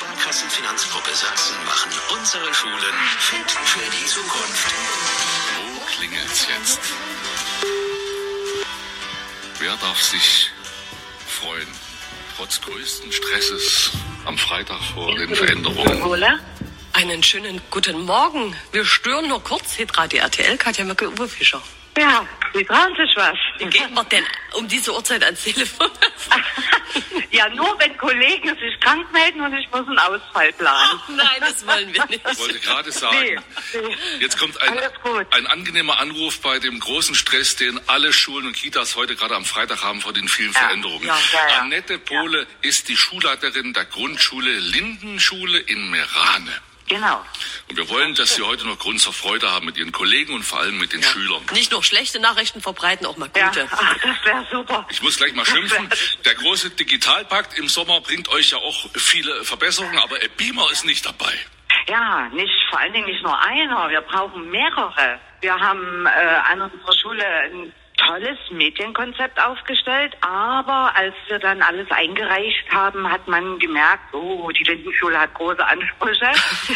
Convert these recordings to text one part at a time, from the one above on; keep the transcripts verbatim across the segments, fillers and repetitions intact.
Sparkassenfinanzgruppe Sachsen machen unsere Schulen fit für die Zukunft. Wo klingelt's jetzt? Wer darf sich freuen, trotz größten Stresses am Freitag vor den Veränderungen? Einen schönen guten Morgen. Wir stören nur kurz. Hier Radio R T L, Katja Möcke-Oberfischer. Ja, Sie trauen sich was. Wie geht man denn um diese Uhrzeit ans Telefon? Ja, nur wenn Kollegen sich krank melden und ich muss einen Ausfall planen. Ach, nein, das wollen wir nicht. Ich wollte gerade sagen, Nee, nee. jetzt kommt ein, Alles gut. ein angenehmer Anruf bei dem großen Stress, den alle Schulen und Kitas heute gerade am Freitag haben vor den vielen Ja, Veränderungen. ja, ja, ja. Annette Pohle ist die Schulleiterin der Grundschule Lindenschule in Merane. Genau. Und wir wollen, dass Sie heute noch Grund zur Freude haben mit Ihren Kollegen und vor allem mit den Ja. Schülern. Nicht nur schlechte Nachrichten verbreiten, auch mal Ja, gute. ach, das wäre super. Ich muss gleich mal schimpfen. Der große Digitalpakt im Sommer bringt euch ja auch viele Verbesserungen, aber ein Beamer ist nicht dabei. Ja, nicht, vor allen Dingen nicht nur einer, wir brauchen mehrere. Wir haben äh, an unserer Schule ein tolles Medienkonzept aufgestellt, aber als wir dann alles eingereicht haben, hat man gemerkt, oh, die Lindenschule hat große Ansprüche,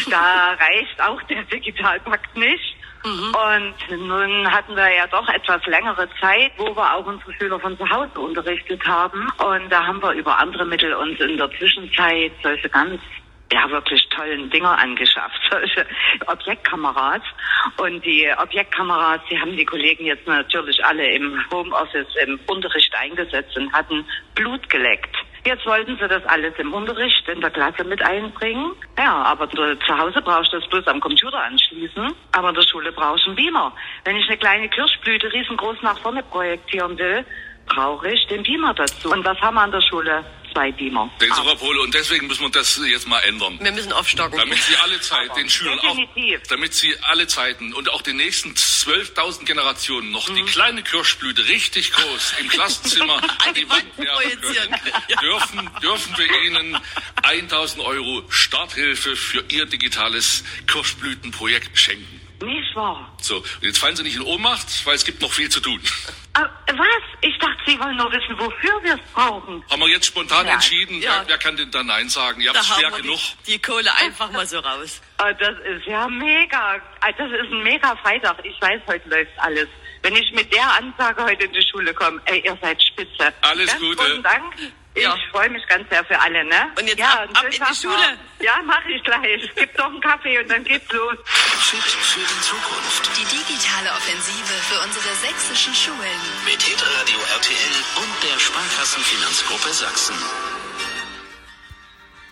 da reicht auch der Digitalpakt nicht. Mhm. Und nun hatten wir ja doch etwas längere Zeit, wo wir auch unsere Schüler von zu Hause unterrichtet haben, und da haben wir über andere Mittel uns in der Zwischenzeit solche ganz ja, wirklich tollen Dinger angeschafft, solche Objektkameras. Und die Objektkameras, die haben die Kollegen jetzt natürlich alle im Homeoffice, im Unterricht eingesetzt und hatten Blut geleckt. Jetzt wollten sie das alles im Unterricht in der Klasse mit einbringen. Ja, aber zu Hause brauchst du das bloß am Computer anschließen. Aber in der Schule brauchst du einen Beamer. Wenn ich eine kleine Kirschblüte riesengroß nach vorne projektieren will, brauche ich den Beamer dazu. Und was haben wir an der Schule? Zwei Beamer. Den Frau Pohle, und deswegen müssen wir das jetzt mal ändern. Wir müssen aufstocken. Damit sie alle Zeit Aber den Schülern auch, definitiv. damit sie alle Zeiten und auch den nächsten zwölftausend Generationen noch die kleine Kirschblüte richtig groß im Klassenzimmer an die Wand werfen projizieren können, können. Ja. dürfen, dürfen wir ihnen eintausend Euro Starthilfe für ihr digitales Kirschblütenprojekt schenken. Nicht wahr? So, und jetzt fallen Sie nicht in Ohnmacht, weil es gibt noch viel zu tun. Aber was? Ich dachte, Sie wollen nur wissen, wofür wir es brauchen. Haben wir jetzt spontan Ja. entschieden, Ja. wer, wer kann denn da Nein sagen? Ihr habt Da es haben schwer wir genug. die, die Kohle einfach mal so raus. Ah, das ist ja mega. Ah, das ist ein mega Freitag. Ich weiß, heute läuft alles. Wenn ich mit der Ansage heute in die Schule komme, ey, ihr seid spitze. Alles Ganz Gute. Guten Dank. Ich Ja. freue mich ganz sehr für alle, ne? Und jetzt ja, ab- einen ab schönen in die Tag Schule. noch. Ja, mach ich gleich. Gib doch einen Kaffee und dann geht's los. Fit für die Zukunft. Die digitale Offensive für unsere sächsischen Schulen. Mit Hitradio R T L und der Sparkassenfinanzgruppe Sachsen.